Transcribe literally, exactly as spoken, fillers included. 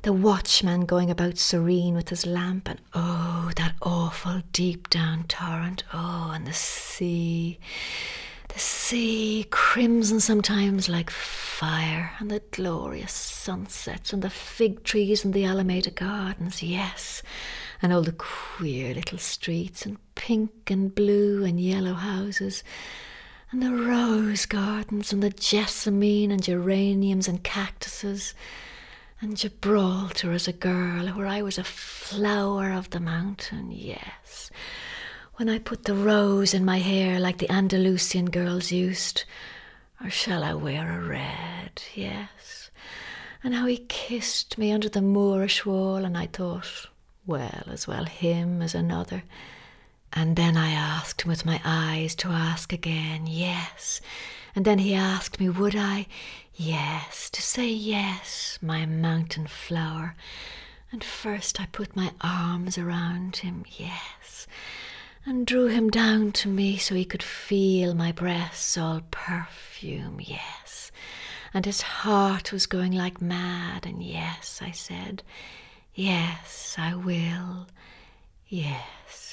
the watchman going about serene with his lamp, and oh, that awful deep down torrent, oh, and the sea, the sea, crimson sometimes like fire, and the glorious sunsets, and the fig trees and the Alameda Gardens, yes, and all the queer little streets, and pink and blue and yellow houses, and the rose gardens, and the jessamine and geraniums and cactuses, and Gibraltar as a girl, where I was a flower of the mountain, yes, when I put the rose in my hair like the Andalusian girls used, or shall I wear a red, yes, and how he kissed me under the Moorish wall, and I thought, well, as well him as another. And then I asked him with my eyes to ask again, yes, and then he asked me, would I? Yes, to say yes, my mountain flower. And first I put my arms around him, yes, and drew him down to me so he could feel my breasts all perfume, yes. And his heart was going like mad, and yes, I said, yes, I will, yes.